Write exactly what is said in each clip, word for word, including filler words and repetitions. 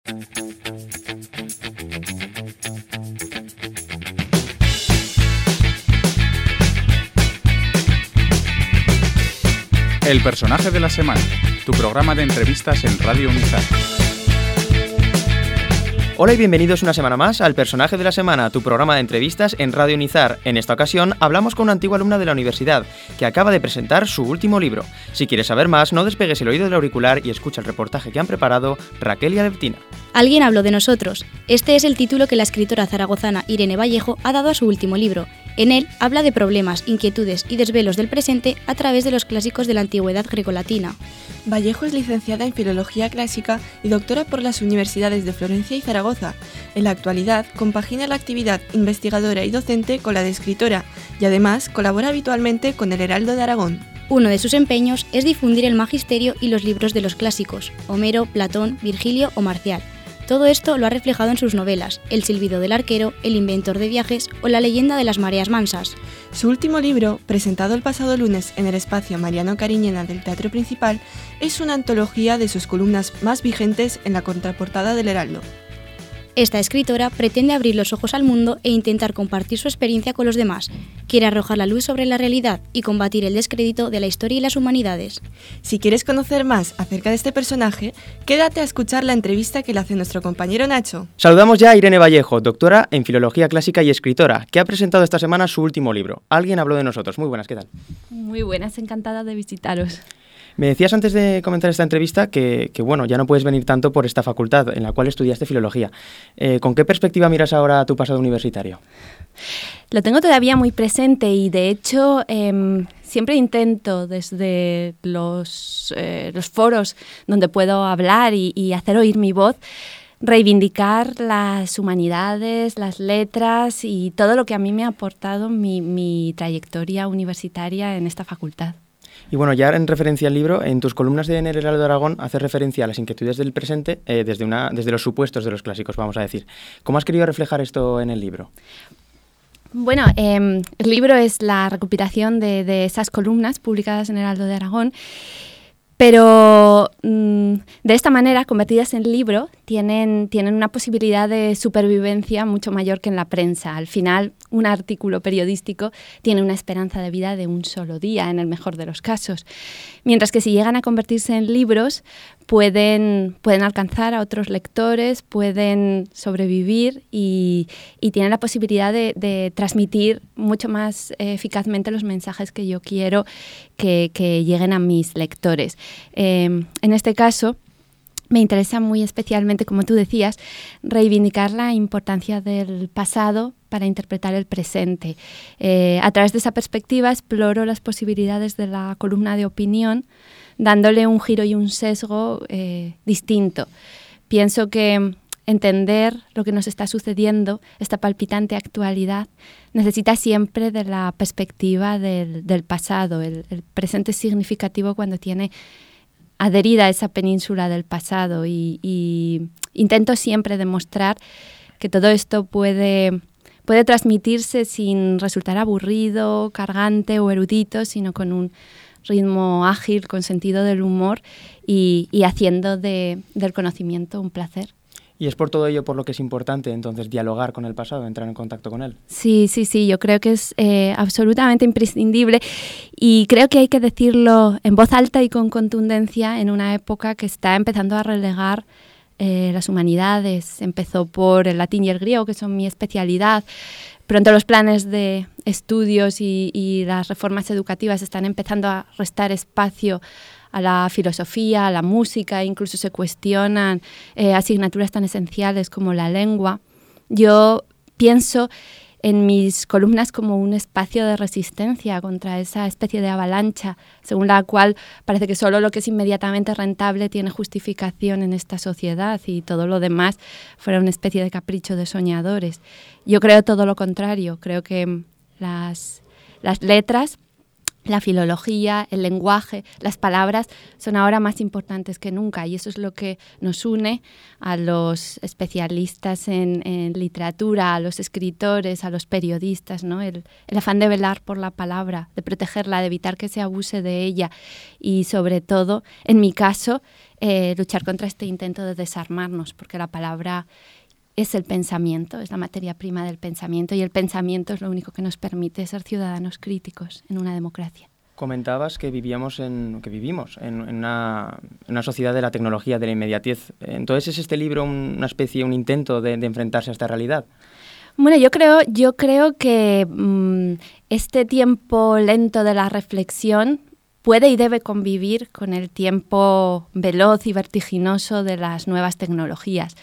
El personaje de la semana, tu programa de entrevistas en Radio Unizar. Hola y bienvenidos una semana más al Personaje de la Semana, tu programa de entrevistas en Radio Unizar. En esta ocasión hablamos con una antigua alumna de la universidad que acaba de presentar su último libro. Si quieres saber más, no despegues el oído del auricular y escucha el reportaje que han preparado Raquel y Albertina. Alguien habló de nosotros. Este es el título que la escritora zaragozana Irene Vallejo ha dado a su último libro. En él habla de problemas, inquietudes y desvelos del presente a través de los clásicos de la antigüedad grecolatina. Vallejo es licenciada en Filología Clásica y doctora por las universidades de Florencia y Zaragoza. En la actualidad, compagina la actividad investigadora y docente con la de escritora y además colabora habitualmente con el Heraldo de Aragón. Uno de sus empeños es difundir el magisterio y los libros de los clásicos, Homero, Platón, Virgilio o Marcial. Todo esto lo ha reflejado en sus novelas, El silbido del arquero, El inventor de viajes o La leyenda de las mareas mansas. Su último libro, presentado el pasado lunes en el espacio Mariano Cariñena del Teatro Principal, es una antología de sus columnas más vigentes en la contraportada del Heraldo. Esta escritora pretende abrir los ojos al mundo e intentar compartir su experiencia con los demás. Quiere arrojar la luz sobre la realidad y combatir el descrédito de la historia y las humanidades. Si quieres conocer más acerca de este personaje, quédate a escuchar la entrevista que le hace nuestro compañero Nacho. Saludamos ya a Irene Vallejo, doctora en Filología Clásica y escritora, que ha presentado esta semana su último libro. Alguien habló de nosotros. Muy buenas, ¿qué tal? Muy buenas, encantada de visitaros. Me decías antes de comenzar esta entrevista que, que bueno, ya no puedes venir tanto por esta facultad en la cual estudiaste filología. Eh, ¿Con qué perspectiva miras ahora tu pasado universitario? Lo tengo todavía muy presente y de hecho eh, siempre intento desde los, eh, los foros donde puedo hablar y, y hacer oír mi voz, reivindicar las humanidades, las letras y todo lo que a mí me ha aportado mi, mi trayectoria universitaria en esta facultad. Y bueno, ya en referencia al libro, en tus columnas de en el Heraldo de Aragón haces referencia a las inquietudes del presente eh, desde, una, desde los supuestos de los clásicos, vamos a decir. ¿Cómo has querido reflejar esto en el libro? Bueno, eh, el libro es la recopilación de, de esas columnas publicadas en el Heraldo de Aragón, pero mmm, de esta manera, convertidas en libro, tienen, tienen una posibilidad de supervivencia mucho mayor que en la prensa. Al final, un artículo periodístico tiene una esperanza de vida de un solo día, en el mejor de los casos. Mientras que si llegan a convertirse en libros, pueden, pueden alcanzar a otros lectores, pueden sobrevivir y, y tienen la posibilidad de, de transmitir mucho más eh, eficazmente los mensajes que yo quiero que, que lleguen a mis lectores. Eh, en este caso, me interesa muy especialmente, como tú decías, reivindicar la importancia del pasado para interpretar el presente. Eh, a través de esa perspectiva exploro las posibilidades de la columna de opinión, dándole un giro y un sesgo eh, distinto. Pienso que entender lo que nos está sucediendo, esta palpitante actualidad, necesita siempre de la perspectiva del, del pasado. El, el presente es significativo cuando tiene adherida a esa península del pasado y, y intento siempre demostrar que todo esto puede, puede transmitirse sin resultar aburrido, cargante o erudito, sino con un ritmo ágil, con sentido del humor y, y haciendo de, del conocimiento un placer. Y es por todo ello por lo que es importante, entonces, dialogar con el pasado, entrar en contacto con él. Sí, sí, sí, yo creo que es eh, absolutamente imprescindible y creo que hay que decirlo en voz alta y con contundencia en una época que está empezando a relegar eh, las humanidades. Empezó por el latín y el griego, que son mi especialidad. Pronto los planes de estudios y, y las reformas educativas están empezando a restar espacio a la filosofía, a la música, incluso se cuestionan eh, asignaturas tan esenciales como la lengua. Yo pienso en mis columnas como un espacio de resistencia contra esa especie de avalancha, según la cual parece que solo lo que es inmediatamente rentable tiene justificación en esta sociedad y todo lo demás fuera una especie de capricho de soñadores. Yo creo todo lo contrario, creo que las, las letras la filología, el lenguaje, las palabras son ahora más importantes que nunca y eso es lo que nos une a los especialistas en, en literatura, a los escritores, a los periodistas, ¿no? El, el afán de velar por la palabra, de protegerla, de evitar que se abuse de ella y sobre todo, en mi caso, eh, luchar contra este intento de desarmarnos, porque la palabra es el pensamiento, es la materia prima del pensamiento y el pensamiento es lo único que nos permite ser ciudadanos críticos en una democracia. Comentabas que vivíamos en, que vivimos en, en, una, en una sociedad de la tecnología, de la inmediatez. Entonces, ¿es este libro una especie, un intento de, de enfrentarse a esta realidad? Bueno, yo creo, yo creo que mmm, este tiempo lento de la reflexión puede y debe convivir con el tiempo veloz y vertiginoso de las nuevas tecnologías.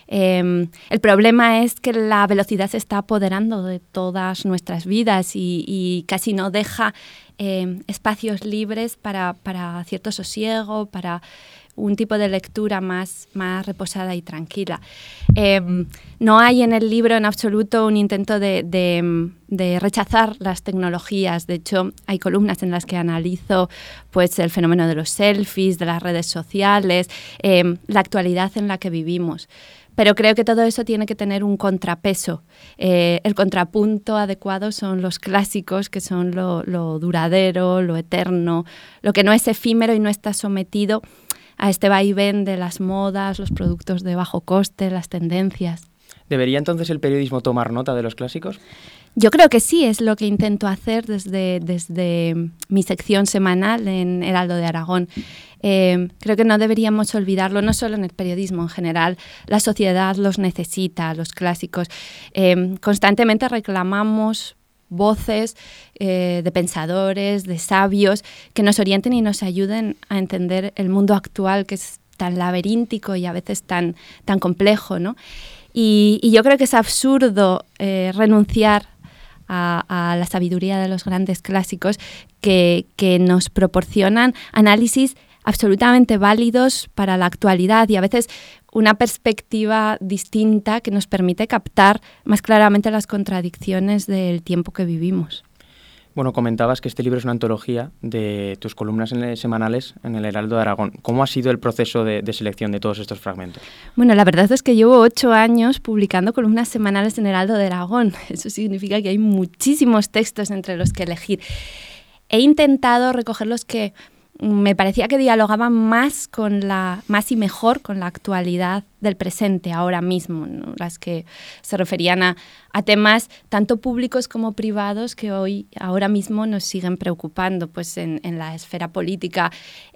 Eh, el problema es que la velocidad se está apoderando de todas nuestras vidas y, y casi no deja eh, espacios libres para, para cierto sosiego, para un tipo de lectura más, más reposada y tranquila. Eh, no hay en el libro en absoluto un intento de, de, de rechazar las tecnologías. De hecho, hay columnas en las que analizo pues, el fenómeno de los selfies, de las redes sociales, eh, la actualidad en la que vivimos. Pero creo que todo eso tiene que tener un contrapeso. Eh, el contrapunto adecuado son los clásicos, que son lo, lo duradero, lo eterno, lo que no es efímero y no está sometido a este vaivén de las modas, los productos de bajo coste, las tendencias. ¿Debería entonces el periodismo tomar nota de los clásicos? Yo creo que sí, es lo que intento hacer desde, desde mi sección semanal en Heraldo de Aragón. Eh, creo que no deberíamos olvidarlo, no solo en el periodismo en general. La sociedad los necesita, los clásicos. Eh, constantemente reclamamos voces eh, de pensadores, de sabios, que nos orienten y nos ayuden a entender el mundo actual, que es tan laberíntico y a veces tan, tan complejo, ¿no? Y, y yo creo que es absurdo eh, renunciar a, a la sabiduría de los grandes clásicos que, que nos proporcionan análisis absolutamente válidos para la actualidad y a veces una perspectiva distinta que nos permite captar más claramente las contradicciones del tiempo que vivimos. Bueno, comentabas que este libro es una antología de tus columnas en, semanales en el Heraldo de Aragón. ¿Cómo ha sido el proceso de, de selección de todos estos fragmentos? Bueno, la verdad es que llevo ocho años publicando columnas semanales en el Heraldo de Aragón. Eso significa que hay muchísimos textos entre los que elegir. He intentado recoger los que me parecía que dialogaban más con la más y mejor con la actualidad del presente ahora mismo, ¿no? Las que se referían a, a temas tanto públicos como privados que hoy ahora mismo nos siguen preocupando, pues en, en la esfera política,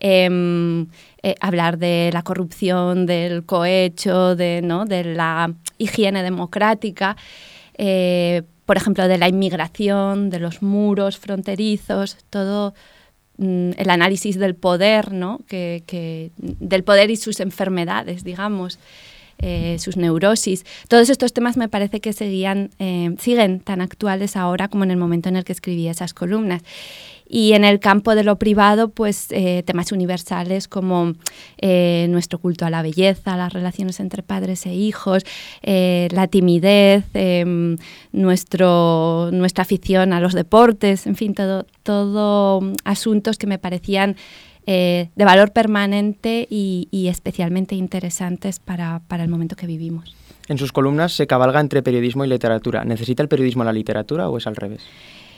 eh, eh, hablar de la corrupción, del cohecho, de, ¿no? de la higiene democrática, eh, por ejemplo, de la inmigración, de los muros fronterizos, todo el análisis del poder, ¿no? que, que, del poder y sus enfermedades, digamos, eh, sus neurosis. Todos estos temas me parece que seguían, eh, siguen tan actuales ahora como en el momento en el que escribí esas columnas. Y en el campo de lo privado, pues eh, temas universales como eh, nuestro culto a la belleza, las relaciones entre padres e hijos, eh, la timidez, eh, nuestro, nuestra afición a los deportes, en fin, todo, todo asuntos que me parecían eh, de valor permanente y, y especialmente interesantes para, para el momento que vivimos. En sus columnas se cabalga entre periodismo y literatura. ¿Necesita el periodismo la literatura o es al revés?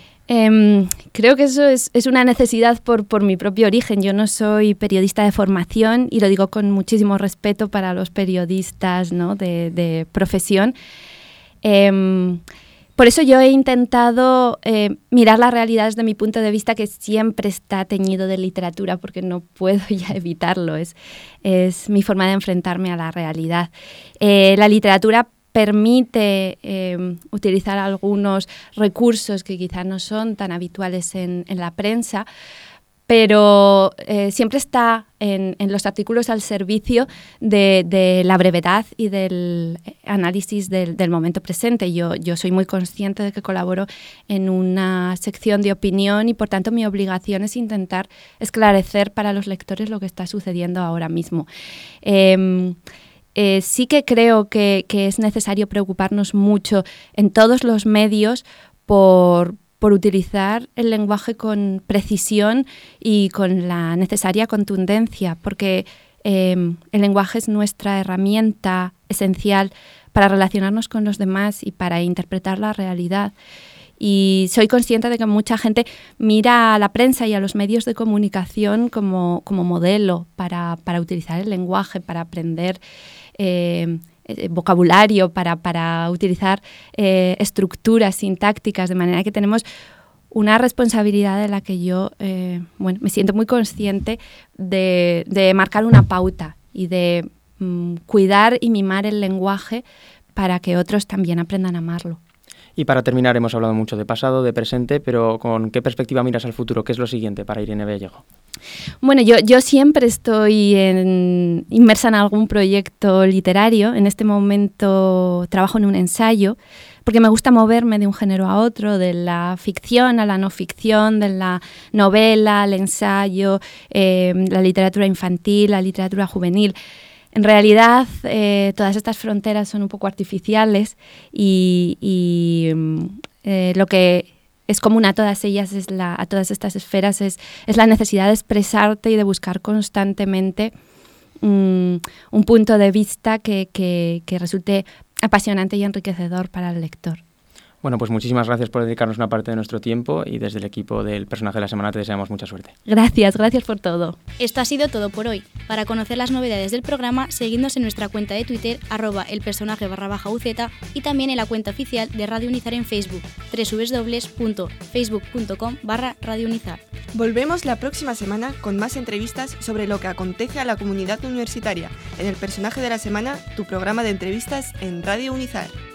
Eh, creo que eso es, es una necesidad por, por mi propio origen. Yo no soy periodista de formación y lo digo con muchísimo respeto para los periodistas, ¿no? de, de profesión. Eh, por eso yo he intentado eh, mirar la realidad desde mi punto de vista, que siempre está teñido de literatura, porque no puedo ya evitarlo. Es, es mi forma de enfrentarme a la realidad. Eh, la literatura permite eh, utilizar algunos recursos que quizá no son tan habituales en, en la prensa, pero eh, siempre está en, en los artículos al servicio de, de la brevedad y del análisis del, del momento presente. Yo, yo soy muy consciente de que colaboro en una sección de opinión y, por tanto, mi obligación es intentar esclarecer para los lectores lo que está sucediendo ahora mismo. Eh, Eh, sí que creo que, que es necesario preocuparnos mucho en todos los medios por, por utilizar el lenguaje con precisión y con la necesaria contundencia, porque eh, el lenguaje es nuestra herramienta esencial para relacionarnos con los demás y para interpretar la realidad. Y soy consciente de que mucha gente mira a la prensa y a los medios de comunicación como, como modelo para, para utilizar el lenguaje, para aprender eh, eh, vocabulario, para, para utilizar eh, estructuras sintácticas, de manera que tenemos una responsabilidad de la que yo eh, bueno, me siento muy consciente de, de marcar una pauta y de mm, cuidar y mimar el lenguaje para que otros también aprendan a amarlo. Y para terminar, hemos hablado mucho de pasado, de presente, pero ¿con qué perspectiva miras al futuro? ¿Qué es lo siguiente para Irene Vallejo? Bueno, yo, yo siempre estoy en, inmersa en algún proyecto literario. En este momento trabajo en un ensayo, porque me gusta moverme de un género a otro, de la ficción a la no ficción, de la novela al ensayo, eh, la literatura infantil, la literatura juvenil. En realidad, eh, todas estas fronteras son un poco artificiales y, y eh, lo que es común a todas ellas, es la, a todas estas esferas, es, es la necesidad de expresarte y de buscar constantemente um, un punto de vista que, que, que resulte apasionante y enriquecedor para el lector. Bueno, pues muchísimas gracias por dedicarnos una parte de nuestro tiempo y desde el equipo del Personaje de la Semana te deseamos mucha suerte. Gracias, gracias por todo. Esto ha sido todo por hoy. Para conocer las novedades del programa, seguidnos en nuestra cuenta de Twitter, arroba elpersonaje barra baja UZ, y también en la cuenta oficial de Radio Unizar en Facebook, doble u doble u doble u punto facebook punto com barra Radio Unizar. Volvemos la próxima semana con más entrevistas sobre lo que acontece a la comunidad universitaria en el Personaje de la Semana, tu programa de entrevistas en Radio Unizar.